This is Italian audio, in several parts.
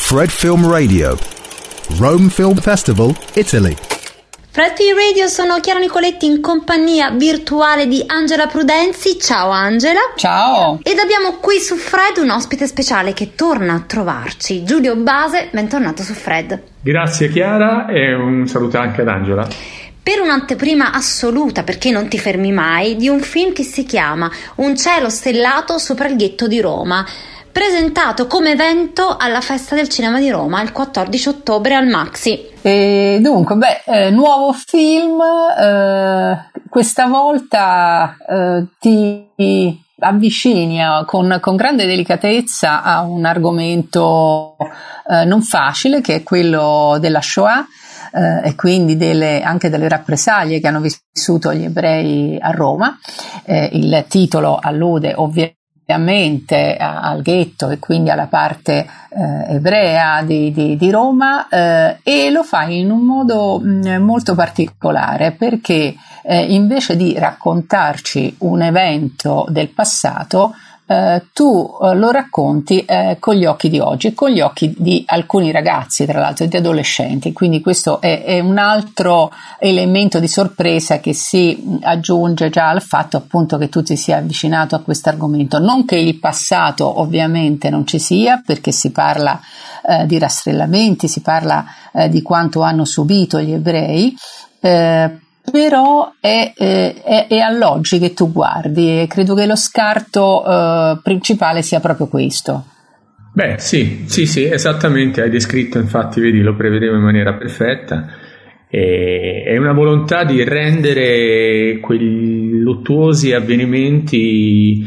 Fred Film Radio, Rome Film Festival, Italy. Fred Film Radio, sono Chiara Nicoletti in compagnia virtuale di Angela Prudenzi. Ciao Angela. Ciao. Ed abbiamo qui su Fred un ospite speciale che torna a trovarci, Giulio Base. Bentornato su Fred. Grazie Chiara e un saluto anche ad Angela. Per un'anteprima assoluta, perché non ti fermi mai, di un film che si chiama Un cielo stellato sopra il ghetto di Roma, presentato come evento alla Festa del Cinema di Roma il 14 ottobre al Maxi. E dunque, nuovo film, questa volta ti avvicini con grande delicatezza a un argomento non facile, che è quello della Shoah, e quindi anche delle rappresaglie che hanno vissuto gli ebrei a Roma. Il titolo allude ovviamente al ghetto e quindi alla parte ebrea di Roma, e lo fa in un modo molto particolare, perché invece di raccontarci un evento del passato, tu lo racconti con gli occhi di oggi e con gli occhi di alcuni ragazzi, tra l'altro di adolescenti, quindi questo è un altro elemento di sorpresa che si aggiunge già al fatto appunto che tu ti sia avvicinato a questo argomento. Non che il passato ovviamente non ci sia, perché si parla di rastrellamenti, si parla di quanto hanno subito gli ebrei, però è all'oggi che tu guardi, e credo che lo scarto principale sia proprio questo. Beh, sì, esattamente, hai descritto, infatti, vedi, lo prevedevo in maniera perfetta. È una volontà di rendere quei luttuosi avvenimenti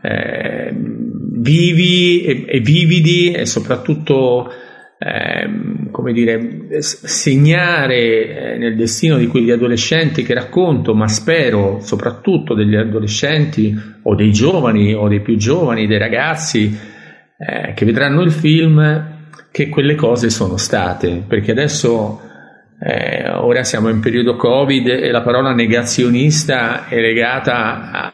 vivi e vividi, e soprattutto come dire, segnare nel destino di quegli adolescenti che racconto, ma spero soprattutto degli adolescenti o dei giovani o dei più giovani, dei ragazzi che vedranno il film, che quelle cose sono state, perché adesso ora siamo in periodo Covid e la parola negazionista è legata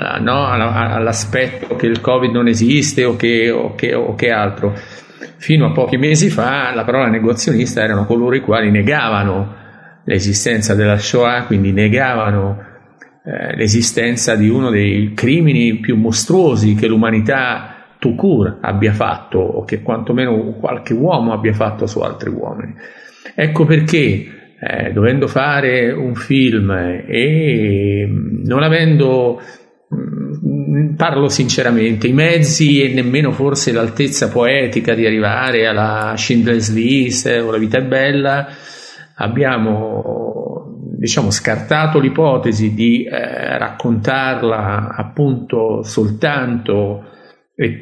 all'aspetto che il Covid non esiste o che altro. Fino a pochi mesi fa la parola negazionista erano coloro i quali negavano l'esistenza della Shoah, quindi negavano l'esistenza di uno dei crimini più mostruosi che l'umanità tout court abbia fatto, o che quantomeno qualche uomo abbia fatto su altri uomini. Ecco perché dovendo fare un film e non avendo, parlo sinceramente, i mezzi e nemmeno forse l'altezza poetica di arrivare alla Schindler's List o La vita è bella, abbiamo scartato l'ipotesi di raccontarla appunto soltanto e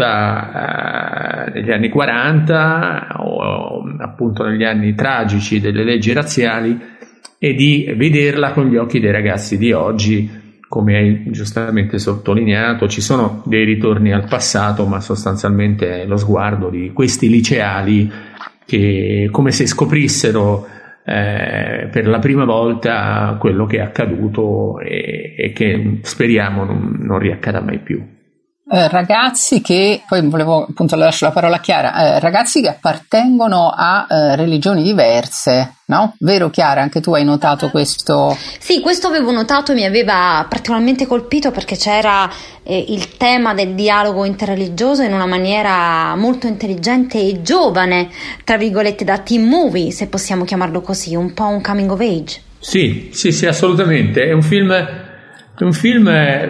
tutta negli anni 40 o appunto negli anni tragici delle leggi razziali, e di vederla con gli occhi dei ragazzi di oggi. Come hai giustamente sottolineato, ci sono dei ritorni al passato, ma sostanzialmente lo sguardo di questi liceali che, come se scoprissero per la prima volta quello che è accaduto e che speriamo non riaccada mai più. Ragazzi che, poi volevo appunto, lascio la parola a Chiara, ragazzi che appartengono a religioni diverse, no? Vero Chiara? Anche tu hai notato questo? Sì, questo avevo notato, mi aveva particolarmente colpito perché c'era il tema del dialogo interreligioso in una maniera molto intelligente e giovane, tra virgolette, da teen movie, se possiamo chiamarlo così, un po' un coming of age. Sì, assolutamente. È un film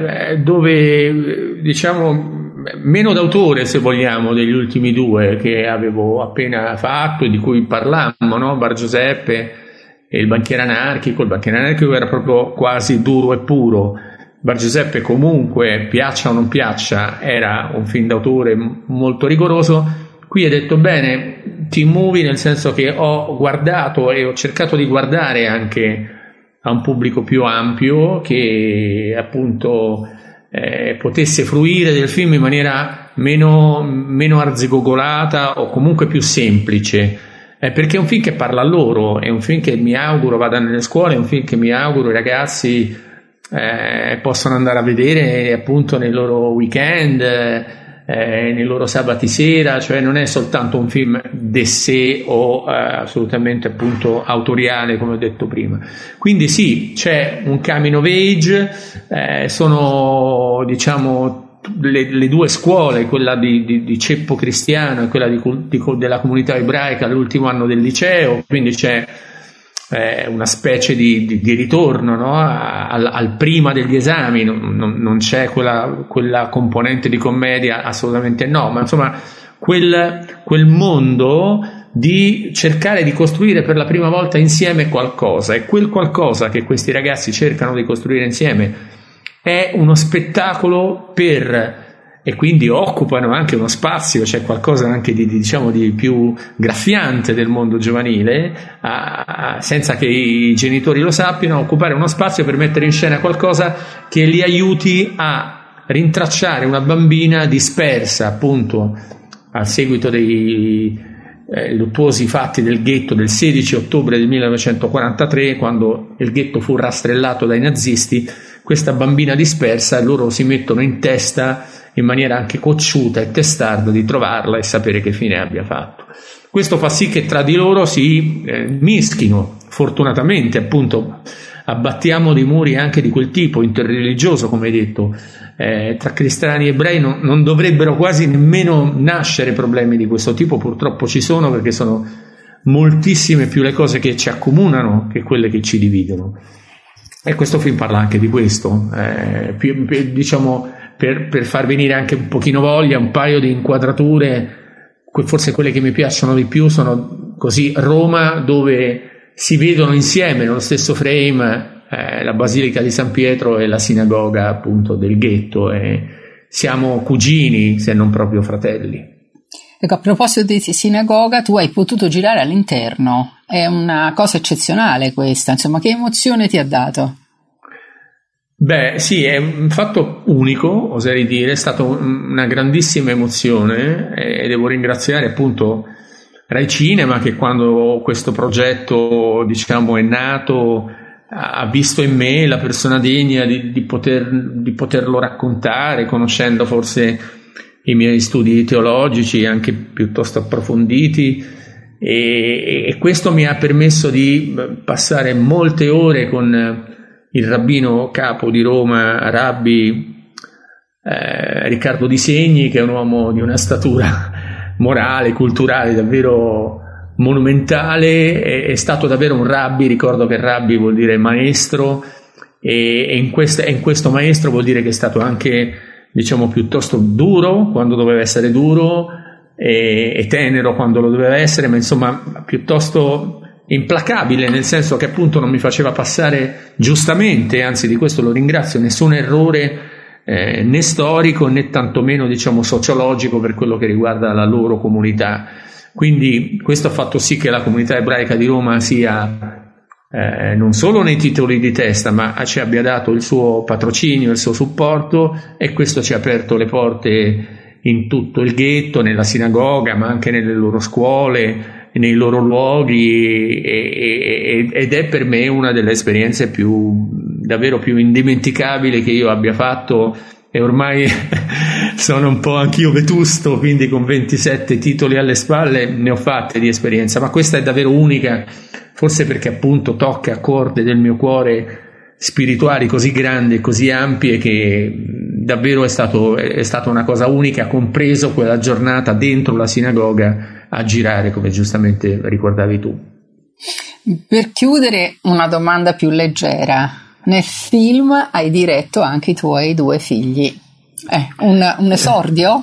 dove, diciamo, meno d'autore, se vogliamo, degli ultimi due che avevo appena fatto e di cui parlammo, no? Bar Giuseppe e Il banchiere anarchico. Il banchiere anarchico era proprio quasi duro e puro. Bar Giuseppe, comunque, piaccia o non piaccia, era un film d'autore molto rigoroso. Qui hai detto bene, teen movie, nel senso che ho guardato e ho cercato di guardare anche a un pubblico più ampio, che appunto potesse fruire del film in maniera meno arzigogolata o comunque più semplice, perché è un film che parla a loro, è un film che mi auguro vada nelle scuole, è un film che mi auguro i ragazzi possano andare a vedere appunto nei loro weekend, nei loro sabati sera, cioè non è soltanto un film d'essè o assolutamente appunto autoriale, come ho detto prima. Quindi sì, c'è un coming of age, sono diciamo le due scuole, quella di ceppo cristiano e quella della comunità ebraica all'ultimo anno del liceo, quindi c'è una specie di ritorno, no? al prima degli esami, non c'è quella componente di commedia, assolutamente no, ma insomma quel mondo di cercare di costruire per la prima volta insieme qualcosa, e quel qualcosa che questi ragazzi cercano di costruire insieme è uno spettacolo e quindi occupano anche uno spazio, c'è qualcosa anche di più graffiante del mondo giovanile, senza che i genitori lo sappiano, occupare uno spazio per mettere in scena qualcosa che li aiuti a rintracciare una bambina dispersa appunto a seguito dei luttuosi fatti del ghetto del 16 ottobre del 1943, quando il ghetto fu rastrellato dai nazisti. Questa bambina dispersa, loro si mettono in testa in maniera anche cocciuta e testarda di trovarla e sapere che fine abbia fatto. Questo fa sì che tra di loro si mischino, fortunatamente appunto abbattiamo dei muri anche di quel tipo interreligioso, come hai detto, tra cristiani e ebrei non dovrebbero quasi nemmeno nascere problemi di questo tipo, purtroppo ci sono, perché sono moltissime più le cose che ci accomunano che quelle che ci dividono. E questo film parla anche di questo, diciamo per far venire anche un pochino voglia, un paio di inquadrature, forse quelle che mi piacciono di più sono così: Roma, dove si vedono insieme nello stesso frame la Basilica di San Pietro e la sinagoga appunto del ghetto, e siamo cugini se non proprio fratelli. Ecco, a proposito di sinagoga, tu hai potuto girare all'interno, è una cosa eccezionale questa, insomma, che emozione ti ha dato? Beh, sì, è un fatto unico, oserei dire, è stata una grandissima emozione, e devo ringraziare appunto Rai Cinema, che quando questo progetto, diciamo, è nato ha visto in me la persona degna di poterlo raccontare, conoscendo forse i miei studi teologici anche piuttosto approfonditi, e questo mi ha permesso di passare molte ore con il rabbino capo di Roma, Rabbi Riccardo Di Segni, che è un uomo di una statura morale, culturale davvero monumentale. È stato davvero un rabbi, ricordo che rabbi vuol dire maestro, e in questo maestro vuol dire che è stato anche, diciamo, piuttosto duro quando doveva essere duro, e tenero quando lo doveva essere, ma insomma piuttosto implacabile, nel senso che appunto non mi faceva passare, giustamente, anzi di questo lo ringrazio, nessun errore né storico né tantomeno, diciamo, sociologico per quello che riguarda la loro comunità. Quindi questo ha fatto sì che la comunità ebraica di Roma sia non solo nei titoli di testa, ma ci abbia dato il suo patrocinio, il suo supporto, e questo ci ha aperto le porte in tutto il ghetto, nella sinagoga, ma anche nelle loro scuole, nei loro luoghi, ed è per me una delle esperienze davvero più indimenticabili che io abbia fatto, e ormai sono un po' anch'io vetusto, quindi con 27 titoli alle spalle ne ho fatte di esperienza, ma questa è davvero unica, forse perché appunto tocca corde del mio cuore spirituali così grandi e così ampie, che davvero è stata una cosa unica, compreso quella giornata dentro la sinagoga a girare, come giustamente ricordavi tu. Per chiudere, una domanda più leggera: nel film hai diretto anche i tuoi 2 figli, un esordio?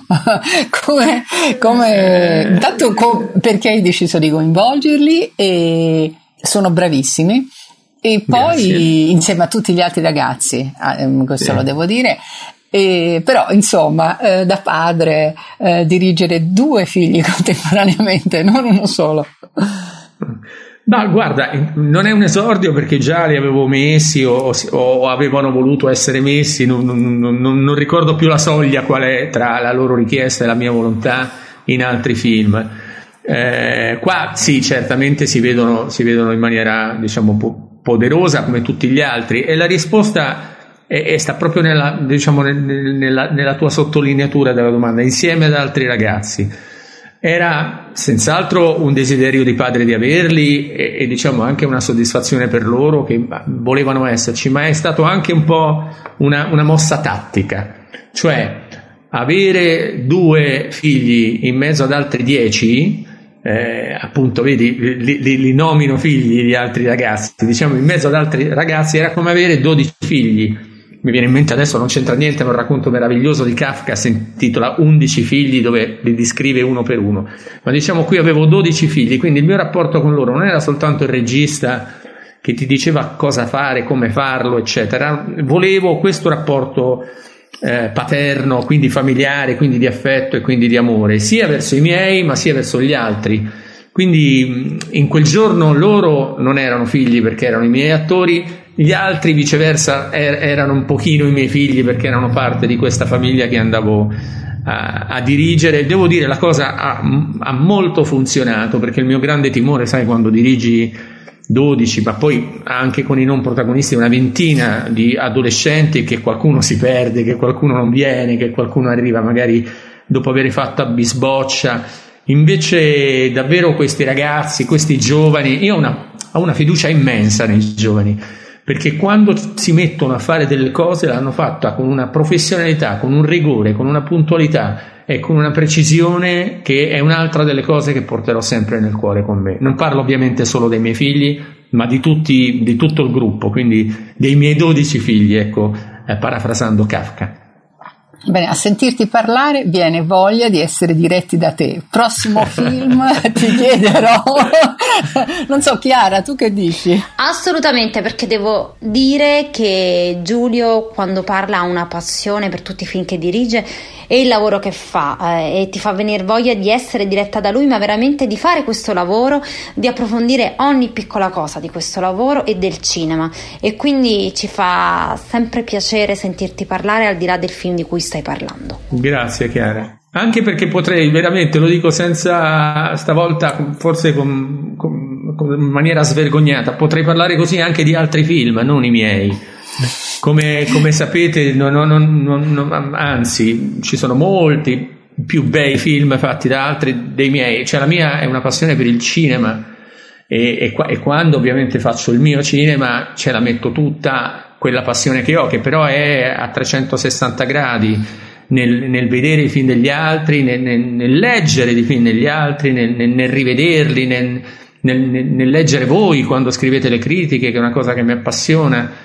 Intanto perché hai deciso di coinvolgerli? E sono bravissimi, e poi grazie. Insieme a tutti gli altri ragazzi, questo lo devo dire. Però insomma, da padre dirigere 2 figli contemporaneamente, non uno solo. Ma guarda, non è un esordio, perché già li avevo messi o avevano voluto essere messi, non ricordo più la soglia qual è tra la loro richiesta e la mia volontà in altri film. Qua sì, certamente si vedono in maniera, diciamo, poderosa come tutti gli altri, e la risposta e sta proprio nella tua sottolineatura della domanda, insieme ad altri ragazzi. Era senz'altro un desiderio di padre di averli e diciamo anche una soddisfazione per loro che volevano esserci, ma è stato anche un po' una mossa tattica, cioè avere 2 figli in mezzo ad altri 10, appunto vedi, li nomino figli di altri ragazzi, diciamo in mezzo ad altri ragazzi era come avere 12 figli. Mi viene in mente adesso, non c'entra niente, ma un racconto meraviglioso di Kafka si intitola 11 figli, dove li descrive uno per uno, ma diciamo qui avevo 12 figli, quindi il mio rapporto con loro non era soltanto il regista che ti diceva cosa fare, come farlo, eccetera. Volevo questo rapporto paterno, quindi familiare, quindi di affetto e quindi di amore, sia verso i miei ma sia verso gli altri. Quindi in quel giorno loro non erano figli perché erano i miei attori, gli altri viceversa erano un pochino i miei figli perché erano parte di questa famiglia che andavo a dirigere. Devo dire, la cosa ha molto funzionato, perché il mio grande timore, sai, quando dirigi 12, ma poi anche con i non protagonisti una ventina di adolescenti, che qualcuno si perde, che qualcuno non viene, che qualcuno arriva magari dopo aver fatto a bisboccia. Invece davvero questi ragazzi, questi giovani, io ho una fiducia immensa nei giovani, perché quando si mettono a fare delle cose l'hanno fatta con una professionalità, con un rigore, con una puntualità e con una precisione che è un'altra delle cose che porterò sempre nel cuore con me. Non parlo ovviamente solo dei miei figli, ma di tutto il gruppo, quindi dei miei 12 figli, ecco, parafrasando Kafka. Bene, a sentirti parlare viene voglia di essere diretti da te. Prossimo film ti chiederò. Non so, Chiara, tu che dici? Assolutamente, perché devo dire che Giulio, quando parla, ha una passione per tutti i film che dirige e il lavoro che fa, e ti fa venire voglia di essere diretta da lui, ma veramente di fare questo lavoro, di approfondire ogni piccola cosa di questo lavoro e del cinema, e quindi ci fa sempre piacere sentirti parlare al di là del film di cui stai parlando. Grazie Chiara, anche perché potrei veramente, lo dico senza, stavolta forse in maniera svergognata, potrei parlare così anche di altri film, non i miei. Come sapete, anzi, ci sono molti più bei film fatti da altri dei miei. Cioè, la mia è una passione per il cinema e quando ovviamente faccio il mio cinema ce la metto tutta quella passione che ho, che però è a 360 gradi nel vedere i film degli altri, nel leggere i film degli altri, nel rivederli, nel leggere voi quando scrivete le critiche, che è una cosa che mi appassiona.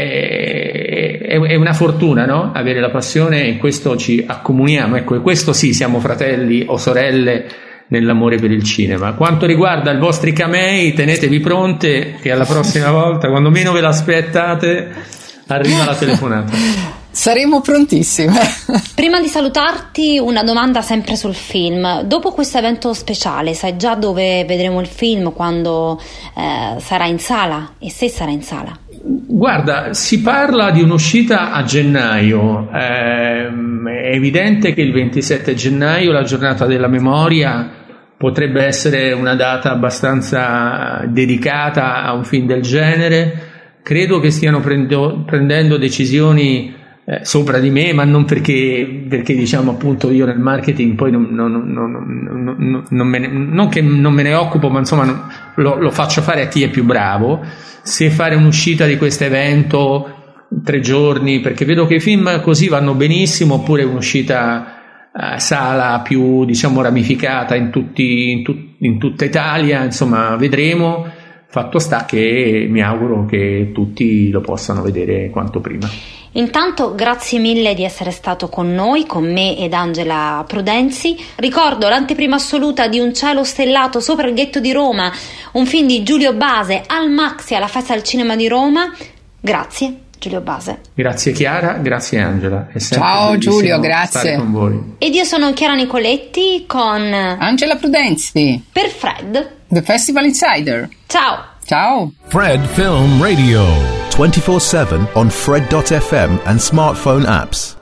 È una fortuna, no? Avere la passione, e questo ci accomuniamo, ecco, e questo sì, siamo fratelli o sorelle nell'amore per il cinema. Quanto riguarda i vostri camei, tenetevi pronte che alla prossima volta, quando meno ve l'aspettate, arriva la telefonata. Saremo prontissime. Prima di salutarti, una domanda sempre sul film. Dopo questo evento speciale, sai già dove vedremo il film, quando sarà in sala, e se sarà in sala? Guarda, si parla di un'uscita a gennaio. È evidente che il 27 gennaio, la giornata della memoria, potrebbe essere una data abbastanza dedicata a un film del genere. Credo che stiano prendendo decisioni sopra di me, ma non perché diciamo, appunto, io nel marketing poi non che non me ne occupo, ma insomma lo faccio fare a chi è più bravo. Se fare un'uscita di questo evento 3 giorni, perché vedo che i film così vanno benissimo, oppure un'uscita sala più, diciamo, ramificata in tutta Italia, insomma vedremo. Fatto sta che mi auguro che tutti lo possano vedere quanto prima. Intanto grazie mille di essere stato con noi, con me ed Angela Prudenzi. Ricordo l'anteprima assoluta di Un cielo stellato sopra il ghetto di Roma, un film di Giulio Base al Maxi alla Festa del Cinema di Roma. Grazie Giulio Base. Grazie Chiara, grazie Angela. Ciao Giulio, grazie. Stare con voi. Ed io sono Chiara Nicoletti con Angela Prudenzi per Fred, The Festival Insider. Ciao. Ciao. Fred Film Radio 24/7 on Fred.fm and smartphone apps.